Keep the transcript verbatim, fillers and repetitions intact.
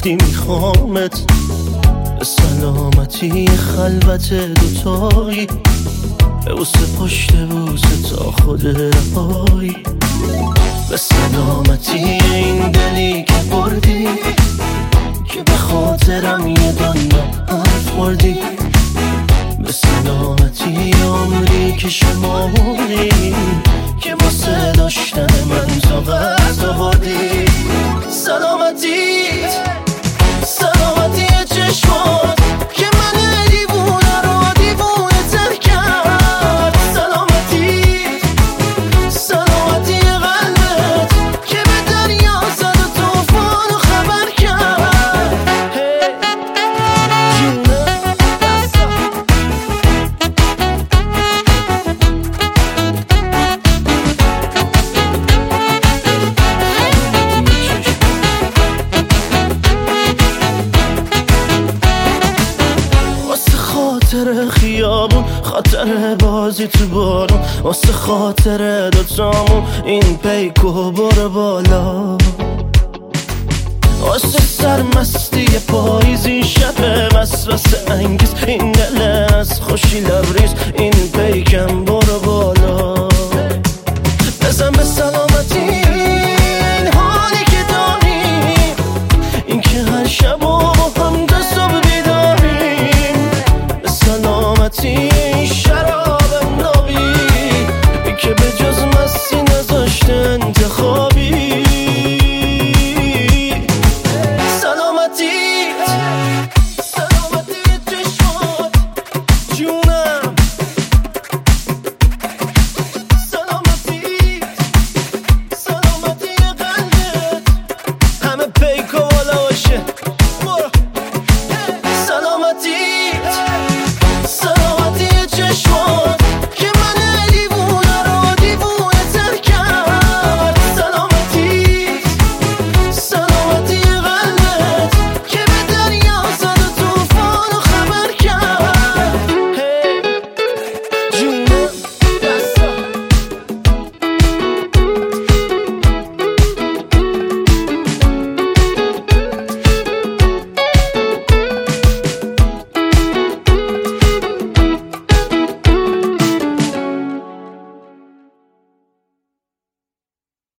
گفتی میخوامت، به سلامتی خلوت دوتایی، به بوسه پشت بوسه تا خود رهایی، به سلامتی این دلی که بردی، که به خاطرم یه دنیا حرف خوردی، به سلامتی عمری که شمردی، که واسه داشتن من طاقت آوردی. سلامتیت سلامتی چشمات که من دیوونه رو دیوونه تر کرد. سلامتیت سلامتی قلبت که به دریا زد و طوفان رو خبر کرد. خاطر خیابون، خاطر بازی تو بارون، واسه خاطر دوتامون این پیکو بر بالا، واسه سرمستی پاییزی شب وسوسه انگیز، این دل از خوشی لبریز، این پیکم برو